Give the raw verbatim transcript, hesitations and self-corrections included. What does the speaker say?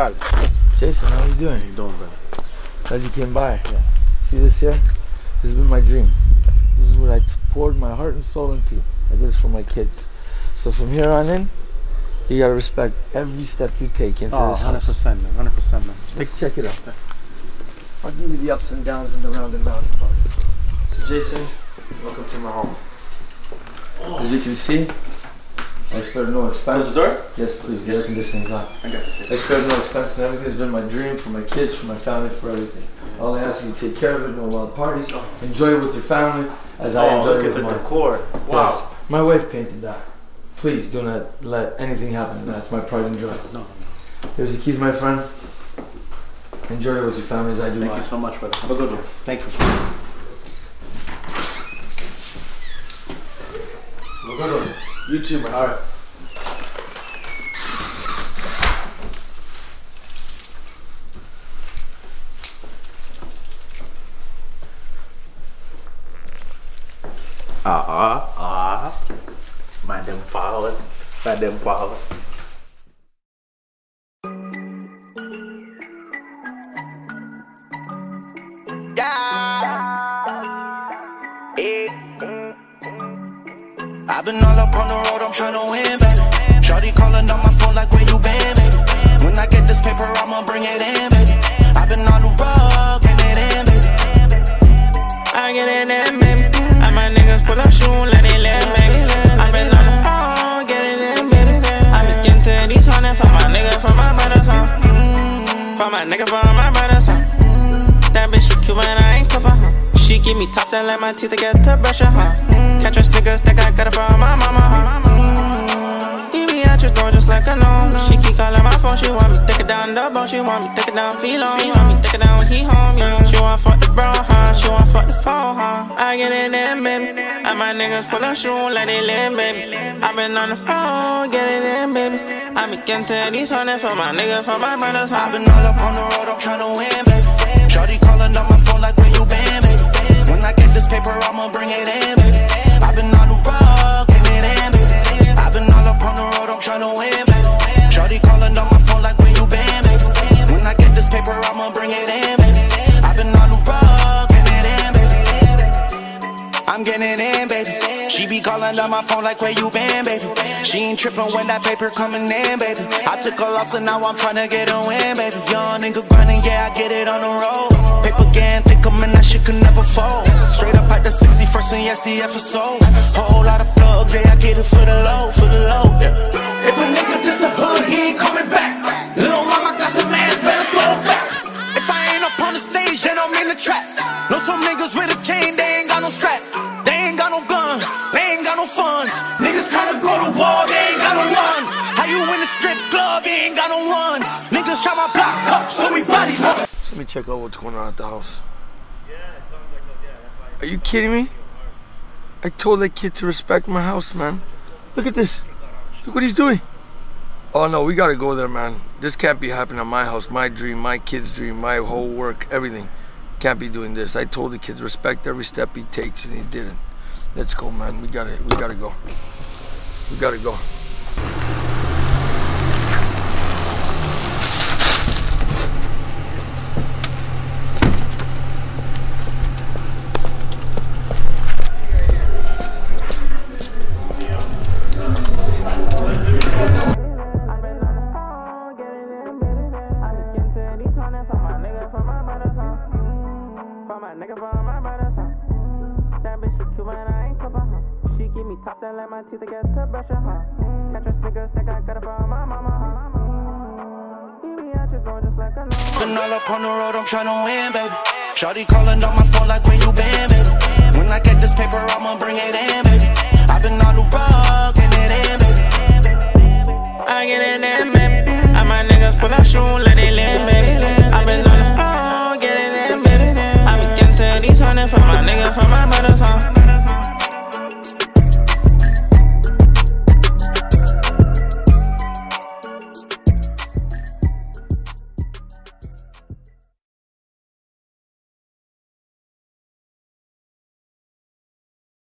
Kyle. Jason, how are you doing? How you doing, brother? Glad you came by. Yeah. See this here? This has been my dream. This is what I t- poured my heart and soul into. I did this for my kids. So from here on in, you gotta respect every step you take into Oh, this one hundred percent, house. man. one hundred percent, man. Stick, Let's check it out. I'll give you the ups and downs and the round and round. So Jason, welcome to my home. As you can see, I spared no expense. Close the door? Yes, please. The air conditioning's on. I got it. I spared no expense and everything. It's been my dream for my kids, for my family, for everything. All I ask you to take care of it, no wild parties. Enjoy it with your family as I Oh, enjoy look it at with the mine. decor. Wow. Yes. My wife painted that. Please do not let anything happen to that. It's my pride and joy. No, no. Here's the keys, my friend. Enjoy it with your family as I do Thank mine. you so much, brother. Have a good one. Thank you. Have a good one. You too, my friend. All right. Ah, ah, ah. Mind them falling. Mind them falling. I've been all up on the road, I'm tryna win, baby. Shorty calling on my phone like, where you been, baby? When I get this paper, I'ma bring it in, baby. I've been on the road, getting it in, baby. I get it in, baby. And my niggas pull up, shoot, let it live, baby. I've been on the road, getting it in, baby. I been getting to these hundred for my nigga, for my brother's home. For my nigga, for my brother's home. That bitch, she cute, and I ain't cover her. She give me top down like my teeth, I get to brush her, huh? Can't trust niggas, think I got it from my mama, huh? He be at your door just like a gnome. She keep calling my phone, she want me take it down the boat. She want me take it down feel on. She want me take it down when he home, yeah. She want fuck the bro, huh? She want fuck the phone, huh? I get it in, baby. And my niggas pull a shoe, let it live, baby. I been on the road, get it in, baby. I be getting to these hundred for my nigga, for my brothers, huh? I been all up on the road, I'm tryna win, baby. Shorty calling on my phone like, where you been, baby? When I get this paper, I'ma bring it in, baby. I've been on the road, getting it in, baby. I've been all up on the road, I'm tryna win, baby. Shorty calling on my phone like, where you been, baby? When I get this paper, I'ma bring it in, baby. I've been on the road, getting it in, baby. I'm getting it in, baby. She be calling on my phone like, where you been, baby? She ain't tripping when that paper coming in, baby. I took a loss and now I'm tryna get a win, baby. Young nigga grinding, yeah, I get it on the road. Paper gang, think I'm in that shit could never fold. Straight up at the sixty-first and yes, he ever sold. Whole lot of plugs, yeah, I get it for the low, for the low, yeah. If a nigga diss the hood, he ain't coming back. Lil' mama got some ass, better throw it back. If I ain't up on the stage, then I'm in the trap. Know some niggas with a chain, they ain't got no strap. They ain't got no gun, they ain't got no funds. Niggas tryna go to war, they ain't got no run. How you in the strip club, they ain't got no runs. Niggas try my block up, so we body pop. Let me check out what's going on at the house. Yeah, it sounds like a, yeah, that's why. Are you kidding me? I told that kid to respect my house, man. Look at this. Look what he's doing. Oh no, we gotta go there, man. This can't be happening at my house, my dream, my kid's dream, my whole work, everything. Can't be doing this. I told the kid to respect every step he takes, and he didn't. Let's go, man. We gotta, we gotta go. We gotta go. Been all up on the road, I'm tryna win, baby. Shorty calling on my phone like, where you been, baby? When I get this paper, I'ma bring it in, baby. I've been on the